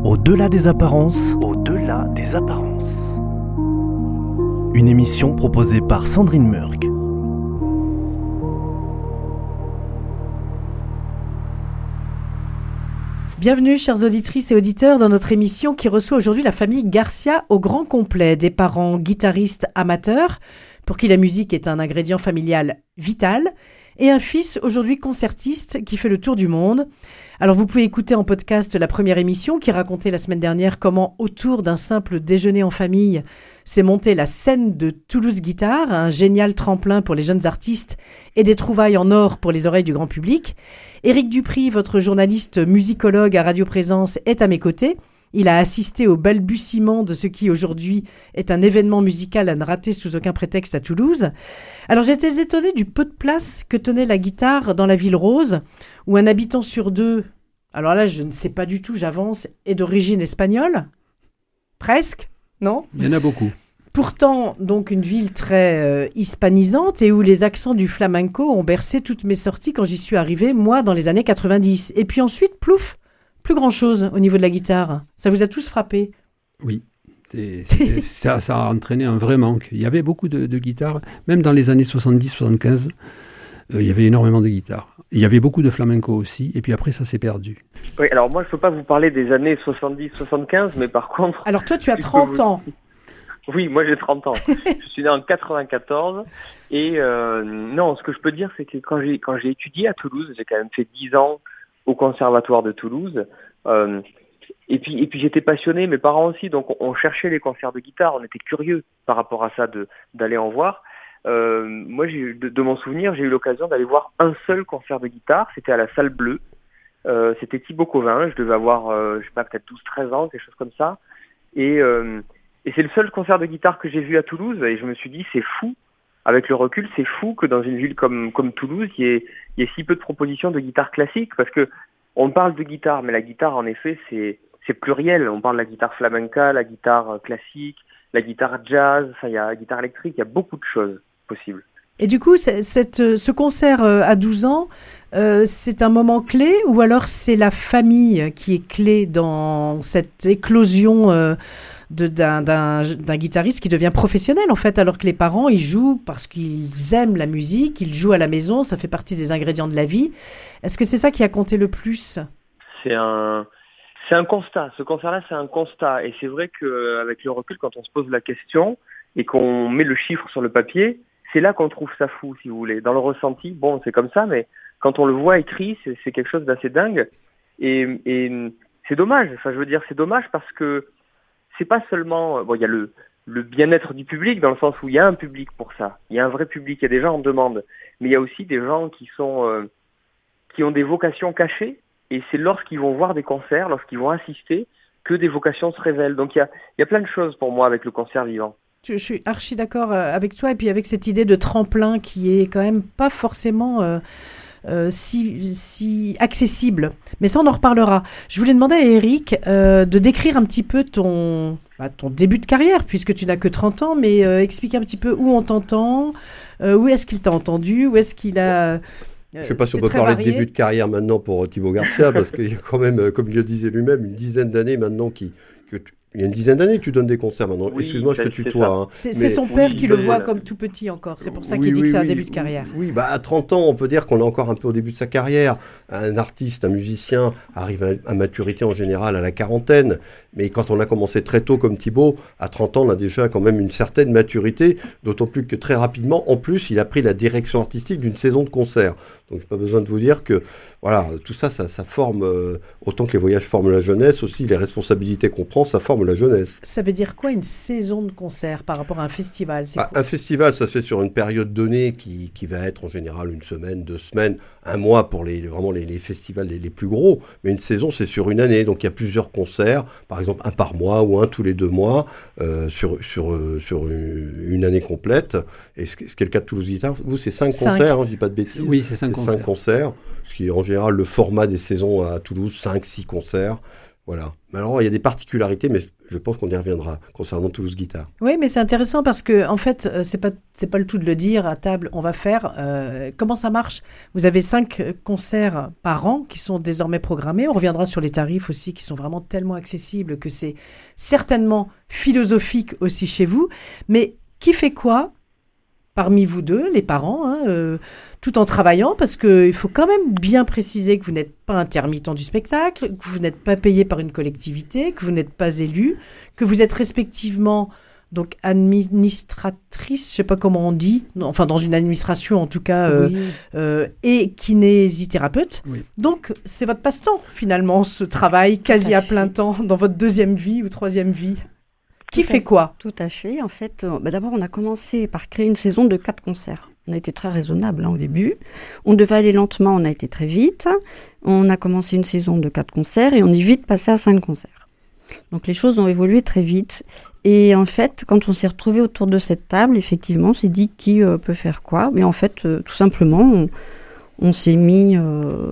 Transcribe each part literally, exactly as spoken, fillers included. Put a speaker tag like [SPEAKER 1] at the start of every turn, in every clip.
[SPEAKER 1] Au-delà des apparences,
[SPEAKER 2] Au-delà des apparences.
[SPEAKER 1] une émission proposée par Sandrine Murk.
[SPEAKER 3] Bienvenue, chères auditrices et auditeurs, dans notre émission qui reçoit aujourd'hui la famille Garcia au grand complet, des parents guitaristes amateurs, pour qui la musique est un ingrédient familial vital, et un fils aujourd'hui concertiste qui fait le tour du monde. Alors vous pouvez écouter en podcast la première émission qui racontait la semaine dernière comment, autour d'un simple déjeuner en famille, s'est montée la scène de Toulouse Guitare, un génial tremplin pour les jeunes artistes et des trouvailles en or pour les oreilles du grand public. Éric Dupry, votre journaliste musicologue à Radio Présence, est à mes côtés. Il a assisté au balbutiement de ce qui aujourd'hui est un événement musical à ne rater sous aucun prétexte à Toulouse. Alors j'étais étonnée du peu de place que tenait la guitare dans la ville rose, où un habitant sur deux, alors là je ne sais pas du tout, j'avance, est d'origine espagnole. Presque, non ?
[SPEAKER 4] Il y en a beaucoup.
[SPEAKER 3] Pourtant, donc une ville très euh, hispanisante et où les accents du flamenco ont bercé toutes mes sorties quand j'y suis arrivée, moi, dans les années quatre-vingt-dix. Et puis ensuite, plouf, plus grand-chose au niveau de la guitare. Ça vous a tous frappé ?
[SPEAKER 4] Oui, c'est, c'est, ça, ça a entraîné un vrai manque. Il y avait beaucoup de, de guitares, même dans les années soixante-dix soixante-quinze, euh, il y avait énormément de guitares. Il y avait beaucoup de flamenco aussi, et puis après ça s'est perdu.
[SPEAKER 5] Oui, alors moi je ne peux pas vous parler des années soixante-dix soixante-quinze, mais par contre...
[SPEAKER 3] Alors toi tu as trente vous... ans.
[SPEAKER 5] Oui, moi j'ai trente ans. Je suis né en quatre-vingt-quatorze, et euh, non, ce que je peux dire c'est que quand j'ai, quand j'ai étudié à Toulouse, j'ai quand même fait dix ans au conservatoire de Toulouse, euh, et puis, et puis j'étais passionné, mes parents aussi, donc on, on cherchait les concerts de guitare, on était curieux par rapport à ça, de, d'aller en voir. Euh, moi, j'ai, de, de mon souvenir, j'ai eu l'occasion d'aller voir un seul concert de guitare, c'était à la Salle Bleue, euh, c'était Thibaut Covin, je devais avoir, euh, je sais pas, peut-être douze treize ans, quelque chose comme ça, et, euh, et c'est le seul concert de guitare que j'ai vu à Toulouse, et je me suis dit, c'est fou, avec le recul, c'est fou que dans une ville comme, comme Toulouse, il y ait, il y ait si peu de propositions de guitare classique, parce que on parle de guitare, mais la guitare, en effet, c'est, c'est pluriel. On parle de la guitare flamenca, la guitare classique, la guitare jazz, enfin, il y a la guitare électrique, il y a beaucoup de choses possibles.
[SPEAKER 3] Et du coup, c'est, cette, ce concert euh, à douze ans, euh, c'est un moment clé, ou alors c'est la famille qui est clé dans cette éclosion euh, de, d'un, d'un, d'un guitariste qui devient professionnel, en fait, alors que les parents, ils jouent parce qu'ils aiment la musique, ils jouent à la maison, ça fait partie des ingrédients de la vie. Est-ce que c'est ça qui a compté le plus ?
[SPEAKER 5] C'est un, c'est un constat. Ce concert-là, c'est un constat. Et c'est vrai qu'avec le recul, quand on se pose la question et qu'on met le chiffre sur le papier, c'est là qu'on trouve ça fou, si vous voulez. Dans le ressenti, bon, c'est comme ça, mais quand on le voit écrit, c'est, c'est quelque chose d'assez dingue. Et, et c'est dommage. Enfin, je veux dire, c'est dommage parce que c'est pas seulement... Bon, il y a le, le bien-être du public, dans le sens où il y a un public pour ça. Il y a un vrai public, il y a des gens en demande. Mais il y a aussi des gens qui sont... Euh, qui ont des vocations cachées. Et c'est lorsqu'ils vont voir des concerts, lorsqu'ils vont assister, que des vocations se révèlent. Donc il y a, il y a plein de choses pour moi avec le concert vivant.
[SPEAKER 3] Je suis archi d'accord avec toi, et puis avec cette idée de tremplin qui est quand même pas forcément euh, euh, si, si accessible. Mais ça, on en reparlera. Je voulais demander à Éric euh, de décrire un petit peu ton, bah, ton début de carrière, puisque tu n'as que trente ans, mais euh, expliquer un petit peu où on t'entend, euh, où est-ce qu'il t'a entendu, où est-ce qu'il a...
[SPEAKER 6] Je ne sais pas si on peut parler varié. de début de carrière maintenant pour Thibaut Garcia, parce qu'il y a quand même, comme il le disait lui-même, une dizaine d'années maintenant qui... Que tu... Il y a une dizaine d'années que tu donnes des concerts maintenant.
[SPEAKER 5] Oui,
[SPEAKER 6] excuse-moi, je te tutoie. Hein.
[SPEAKER 3] C'est,
[SPEAKER 6] mais...
[SPEAKER 3] c'est son père
[SPEAKER 5] oui,
[SPEAKER 3] qui le
[SPEAKER 5] mais...
[SPEAKER 3] voit comme tout petit encore. C'est pour ça
[SPEAKER 6] oui,
[SPEAKER 3] qu'il dit
[SPEAKER 6] oui,
[SPEAKER 3] que c'est
[SPEAKER 6] oui,
[SPEAKER 3] un début
[SPEAKER 6] oui,
[SPEAKER 3] de carrière.
[SPEAKER 6] Oui, bah à trente ans, on peut dire qu'on est encore un peu au début de sa carrière. Un artiste, un musicien arrive à, à maturité en général à la quarantaine. Mais quand on a commencé très tôt comme Thibaut, à trente ans, on a déjà quand même une certaine maturité, d'autant plus que très rapidement, en plus, il a pris la direction artistique d'une saison de concert. Donc, pas besoin de vous dire que voilà, tout ça, ça, ça forme, euh, autant que les voyages forment la jeunesse, aussi les responsabilités qu'on prend, ça forme la jeunesse.
[SPEAKER 3] Ça veut dire quoi une saison de concert par rapport à un festival ? C'est
[SPEAKER 6] bah,
[SPEAKER 3] quoi ?
[SPEAKER 6] Un festival, ça se fait sur une période donnée qui, qui va être en général une semaine, deux semaines, un mois pour les, vraiment les, les festivals les, les plus gros. Mais une saison, c'est sur une année. Donc, il y a plusieurs concerts, par exemple un par mois ou un tous les deux mois, euh, sur, sur, euh, sur une, une année complète. Et ce, ce qui est le cas de Toulouse Guitare, vous, c'est cinq, cinq. concerts, hein, je ne dis pas de bêtises.
[SPEAKER 4] Oui, c'est cinq,
[SPEAKER 6] c'est
[SPEAKER 4] concerts.
[SPEAKER 6] cinq concerts. Ce qui est en général le format des saisons à Toulouse, cinq six concerts. Voilà. Mais alors, il y a des particularités, mais je pense qu'on y reviendra concernant Toulouse Guitare.
[SPEAKER 3] Oui, mais c'est intéressant parce que, en fait, euh, c'est pas, c'est pas le tout de le dire à table, on va faire. Euh, comment ça marche ? Vous avez cinq concerts par an qui sont désormais programmés. On reviendra sur les tarifs aussi qui sont vraiment tellement accessibles que c'est certainement philosophique aussi chez vous. Mais qui fait quoi parmi vous deux, les parents, hein, euh, tout en travaillant, parce qu'il faut quand même bien préciser que vous n'êtes pas intermittent du spectacle, que vous n'êtes pas payé par une collectivité, que vous n'êtes pas élu, que vous êtes respectivement donc administratrice, je ne sais pas comment on dit, non, enfin dans une administration en tout cas, euh,
[SPEAKER 7] Oui.
[SPEAKER 3] euh, et kinésithérapeute.
[SPEAKER 4] Oui.
[SPEAKER 3] Donc c'est votre passe-temps finalement, ce travail quasi à plein temps dans votre deuxième vie ou troisième vie. Qui
[SPEAKER 7] Tout à
[SPEAKER 3] fait
[SPEAKER 7] fait.
[SPEAKER 3] quoi ?
[SPEAKER 7] Tout à fait. En fait, euh, bah d'abord, on a commencé par créer une saison de quatre concerts. On a été très raisonnable hein, au début. On devait aller lentement, on a été très vite. On a commencé une saison de quatre concerts et on est vite passé à cinq concerts. Donc les choses ont évolué très vite. Et en fait, quand on s'est retrouvés autour de cette table, effectivement, on s'est dit qui euh, peut faire quoi. Mais en fait, euh, tout simplement, on, on s'est mis euh,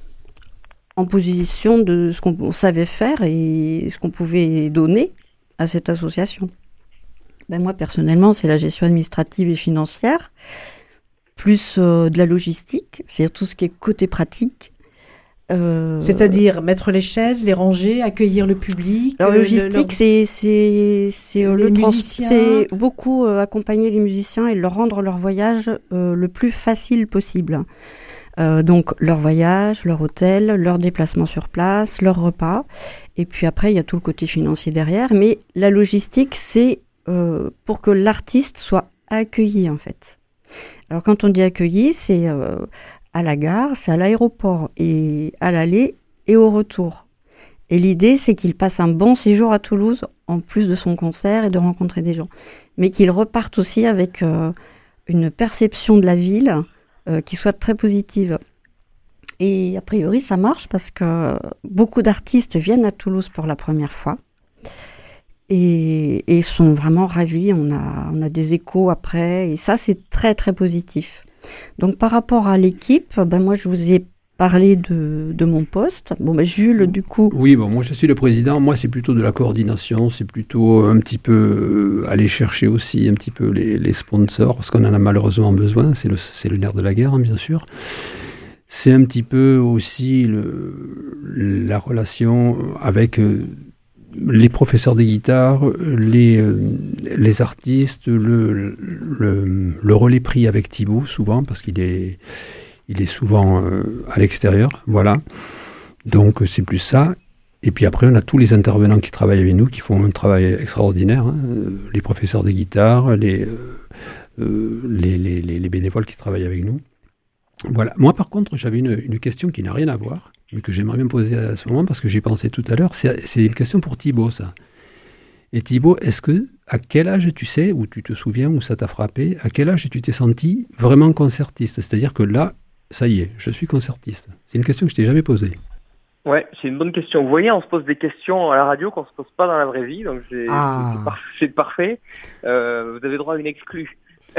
[SPEAKER 7] en position de ce qu'on savait faire et ce qu'on pouvait donner à cette association. Ben moi, personnellement, c'est la gestion administrative et financière, plus euh, de la logistique, c'est-à-dire tout ce qui est côté pratique. Euh,
[SPEAKER 3] C'est-à-dire mettre les chaises, les ranger, accueillir le public.
[SPEAKER 7] La
[SPEAKER 3] euh, le-
[SPEAKER 7] logistique,
[SPEAKER 3] le-
[SPEAKER 7] c'est, c'est, c'est, euh,
[SPEAKER 3] les
[SPEAKER 7] le trans-
[SPEAKER 3] musiciens.
[SPEAKER 7] c'est beaucoup euh, accompagner les musiciens et leur rendre leur voyage euh, le plus facile possible. Euh, donc leur voyage, leur hôtel, leur déplacement sur place, leur repas. Et puis après, il y a tout le côté financier derrière. Mais la logistique, c'est euh, pour que l'artiste soit accueilli, en fait. Alors quand on dit accueilli, c'est euh, à la gare, c'est à l'aéroport, et à l'aller et au retour. Et l'idée, c'est qu'il passe un bon séjour à Toulouse, en plus de son concert et de rencontrer des gens. Mais qu'il reparte aussi avec euh, une perception de la ville euh, qui soit très positive. Et a priori, ça marche parce que beaucoup d'artistes viennent à Toulouse pour la première fois et, et sont vraiment ravis. On a, on a des échos après et ça, c'est très, très positif. Donc, par rapport à l'équipe, ben moi, je vous ai parlé de, de mon poste. Bon, ben, Jules, du coup...
[SPEAKER 4] Oui, bon, moi je suis le président. Moi, c'est plutôt de la coordination. C'est plutôt un petit peu euh, aller chercher aussi un petit peu les, les sponsors parce qu'on en a malheureusement besoin. C'est le, c'est le nerf de la guerre, hein, bien sûr. C'est un petit peu aussi le, la relation avec euh, les professeurs de guitare, les, euh, les artistes, le, le, le relais pris avec Thibaut, souvent, parce qu'il est, il est souvent euh, à l'extérieur. Voilà. Donc, c'est plus ça. Et puis après, on a tous les intervenants qui travaillent avec nous, qui font un travail extraordinaire. Hein. Les professeurs de guitare, les, euh, euh, les, les, les, les bénévoles qui travaillent avec nous. Voilà. Moi, par contre, j'avais une, une question qui n'a rien à voir, mais que j'aimerais bien poser à ce moment, parce que j'y pensais tout à l'heure. C'est, c'est une question pour Thibaut, ça. Et Thibaut, est-ce que, à quel âge tu sais, ou tu te souviens, où ça t'a frappé, à quel âge tu t'es senti vraiment concertiste ? C'est-à-dire que là, ça y est, je suis concertiste. C'est une question que je t'ai jamais posée.
[SPEAKER 5] Ouais, c'est une bonne question. Vous voyez, on se pose des questions à la radio qu'on se pose pas dans la vraie vie, donc c'est,
[SPEAKER 7] Ah.
[SPEAKER 5] c'est, par- c'est parfait. Euh, vous avez droit à une exclue.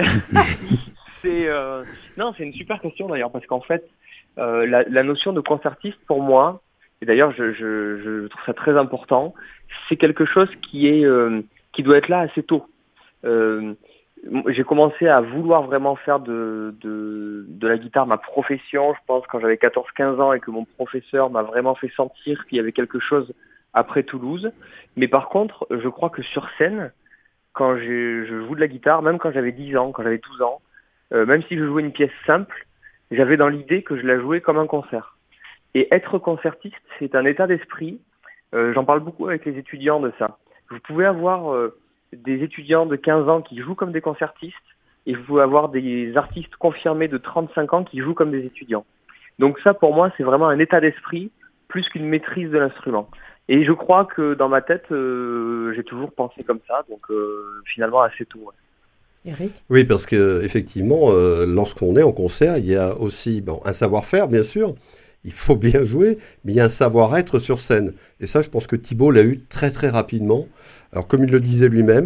[SPEAKER 5] c'est, euh, non, c'est une super question d'ailleurs, parce qu'en fait, euh, la, la notion de concertiste pour moi, et d'ailleurs je, je, je trouve ça très important, c'est quelque chose qui est euh, qui doit être là assez tôt. Euh, j'ai commencé à vouloir vraiment faire de, de, de la guitare ma profession, je pense, quand j'avais quatorze quinze ans et que mon professeur m'a vraiment fait sentir qu'il y avait quelque chose après Toulouse. Mais par contre, je crois que sur scène, quand j'ai, je joue de la guitare, même quand j'avais dix ans, quand j'avais douze ans, euh, même si je jouais une pièce simple, j'avais dans l'idée que je la jouais comme un concert. Et être concertiste, c'est un état d'esprit. Euh, j'en parle beaucoup avec les étudiants de ça. Vous pouvez avoir euh, des étudiants de quinze ans qui jouent comme des concertistes et vous pouvez avoir des artistes confirmés de trente-cinq ans qui jouent comme des étudiants. Donc ça, pour moi, c'est vraiment un état d'esprit plus qu'une maîtrise de l'instrument. Et je crois que dans ma tête, euh, j'ai toujours pensé comme ça, donc euh, finalement assez tôt. Ouais.
[SPEAKER 3] Eric ?
[SPEAKER 6] Oui, parce qu'effectivement, euh, lorsqu'on est en concert, il y a aussi bon, un savoir-faire, bien sûr. Il faut bien jouer, mais il y a un savoir-être sur scène. Et ça, je pense que Thibaut l'a eu très très rapidement. Alors, comme il le disait lui-même,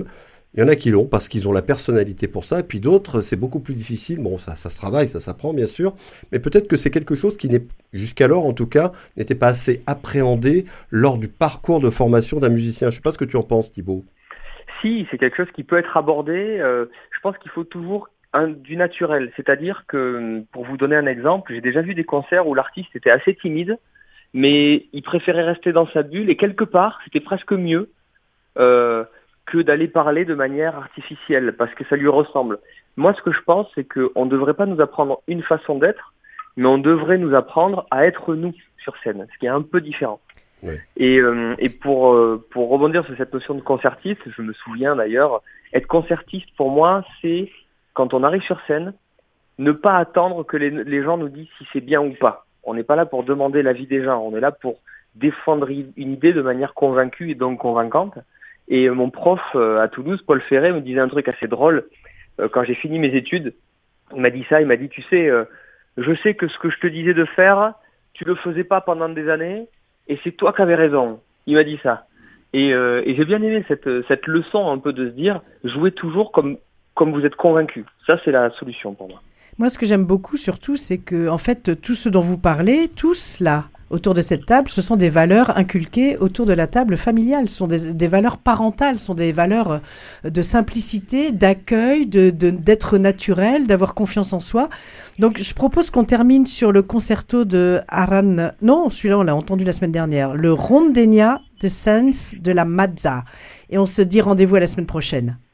[SPEAKER 6] Il y en a qui l'ont parce qu'ils ont la personnalité pour ça, et puis d'autres, c'est beaucoup plus difficile. Bon, ça, ça se travaille, ça s'apprend bien sûr, mais peut-être que c'est quelque chose qui n'est, jusqu'alors en tout cas, n'était pas assez appréhendé lors du parcours de formation d'un musicien. Je ne sais pas ce que tu en penses, Thibaut.
[SPEAKER 5] Si, c'est quelque chose qui peut être abordé. Euh, je pense qu'il faut toujours un, du naturel. C'est-à-dire que, pour vous donner un exemple, j'ai déjà vu des concerts où l'artiste était assez timide, mais il préférait rester dans sa bulle, et quelque part, c'était presque mieux euh, que d'aller parler de manière artificielle, parce que ça lui ressemble. Moi, ce que je pense, c'est qu'on ne devrait pas nous apprendre une façon d'être, mais on devrait nous apprendre à être nous sur scène, ce qui est un peu différent.
[SPEAKER 6] Ouais.
[SPEAKER 5] Et, euh, et pour, euh, pour rebondir sur cette notion de concertiste, je me souviens d'ailleurs, être concertiste pour moi, c'est quand on arrive sur scène, ne pas attendre que les, les gens nous disent si c'est bien ou pas. On n'est pas là pour demander l'avis des gens, on est là pour défendre une idée de manière convaincue et donc convaincante. Et euh, mon prof euh, à Toulouse, Paul Ferré, me disait un truc assez drôle. Euh, quand j'ai fini mes études, il m'a dit ça, il m'a dit, tu sais, euh, je sais que ce que je te disais de faire, tu le faisais pas pendant des années, et c'est toi qui avais raison. Il m'a dit ça. Et, euh, et j'ai bien aimé cette, cette leçon un peu de se dire, jouez toujours comme, comme vous êtes convaincu. Ça, c'est la solution pour moi.
[SPEAKER 3] Moi, ce que j'aime beaucoup surtout, c'est que, en fait, tout ce dont vous parlez, tous là, autour de cette table, ce sont des valeurs inculquées autour de la table familiale, ce sont des, des valeurs parentales, ce sont des valeurs de simplicité, d'accueil, de, de, d'être naturel, d'avoir confiance en soi. Donc, je propose qu'on termine sur le concerto de Aran. Non, celui-là, on l'a entendu la semaine dernière. Le Rondenia de Sens de la Mazza. Et on se dit rendez-vous à la semaine prochaine.